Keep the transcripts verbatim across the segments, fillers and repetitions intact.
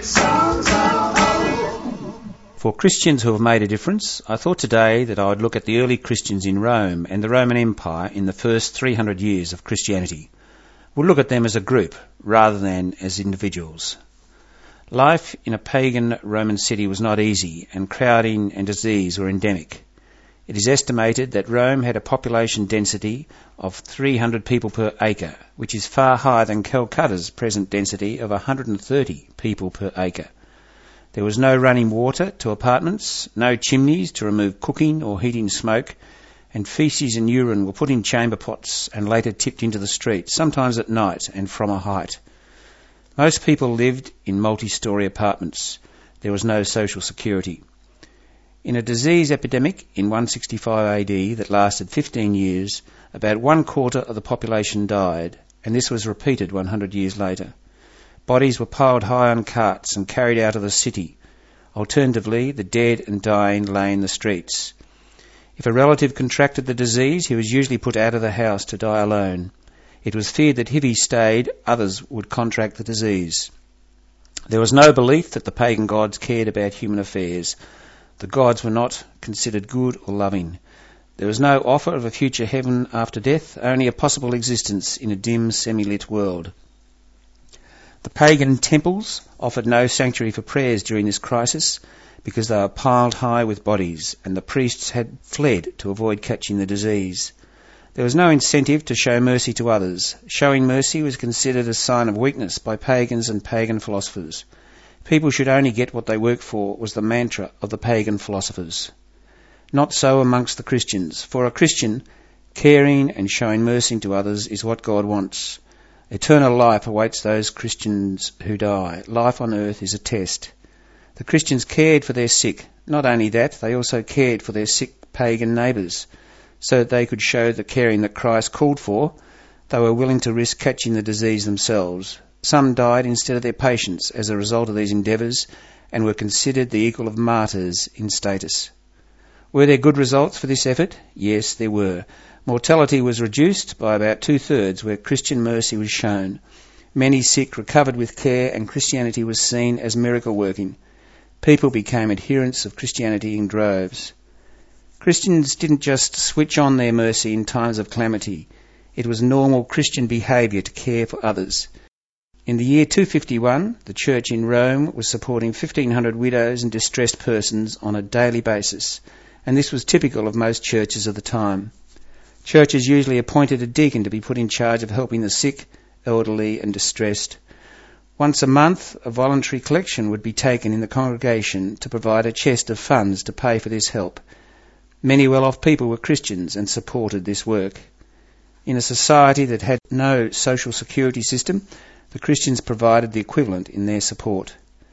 For Christians who have made a difference, I thought today that I would look at the early Christians in Rome and the Roman Empire in the first three hundred years of Christianity. We'll look at them as a group rather than as individuals. Life in a pagan Roman city was not easy, and crowding and disease were endemic. It is estimated that Rome had a population density of three hundred people per acre, which is far higher than Calcutta's present density of one hundred thirty people per acre. There was no running water to apartments, no chimneys to remove cooking or heating smoke, and feces and urine were put in chamber pots and later tipped into the street, sometimes at night and from a height. Most people lived in multi-storey apartments. There was no social security. In a disease epidemic in one sixty-five A D that lasted fifteen years, about one quarter of the population died, and this was repeated one hundred years later. Bodies were piled high on carts and carried out of the city. Alternatively, the dead and dying lay in the streets. If a relative contracted the disease, he was usually put out of the house to die alone. It was feared that if he stayed, others would contract the disease. There was no belief that the pagan gods cared about human affairs. The gods were not considered good or loving. There was no offer of a future heaven after death, only a possible existence in a dim, semi-lit world. The pagan temples offered no sanctuary for prayers during this crisis because they were piled high with bodies, and the priests had fled to avoid catching the disease. There was no incentive to show mercy to others. Showing mercy was considered a sign of weakness by pagans and pagan philosophers. People should only get what they work for was the mantra of the pagan philosophers. Not so amongst the Christians. For a Christian, caring and showing mercy to others is what God wants. Eternal life awaits those Christians who die. Life on earth is a test. The Christians cared for their sick. Not only that, they also cared for their sick pagan neighbours, so that they could show the caring that Christ called for. They were willing to risk catching the disease themselves. Some died instead of their patients as a result of these endeavours, and were considered the equal of martyrs in status. Were there good results for this effort? Yes, there were. Mortality was reduced by about two-thirds where Christian mercy was shown. Many sick recovered with care, and Christianity was seen as miracle-working. People became adherents of Christianity in droves. Christians didn't just switch on their mercy in times of calamity. It was normal Christian behaviour to care for others. In the year two fifty-one, the church in Rome was supporting fifteen hundred widows and distressed persons on a daily basis, and this was typical of most churches of the time. Churches usually appointed a deacon to be put in charge of helping the sick, elderly and distressed. Once a month, a voluntary collection would be taken in the congregation to provide a chest of funds to pay for this help. Many well-off people were Christians and supported this work. In a society that had no social security system, the Christians provided the equivalent in their support.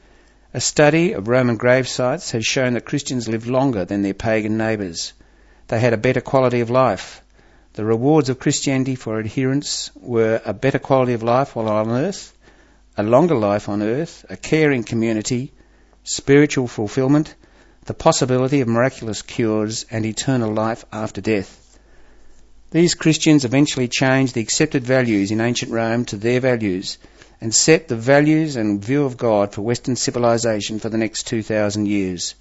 A study of Roman grave sites has shown that Christians lived longer than their pagan neighbours. They had a better quality of life. The rewards of Christianity for adherents were a better quality of life while on earth, a longer life on earth, a caring community, spiritual fulfilment, the possibility of miraculous cures, and eternal life after death. These Christians eventually changed the accepted values in ancient Rome to their values and set the values and view of God for Western civilization for the next two thousand years.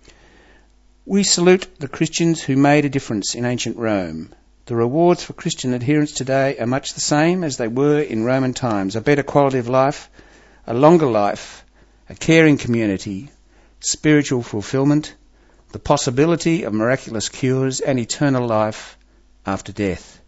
We salute the Christians who made a difference in ancient Rome. The rewards for Christian adherents today are much the same as they were in Roman times: a better quality of life, a longer life, a caring community, spiritual fulfilment, the possibility of miraculous cures, and eternal life after death.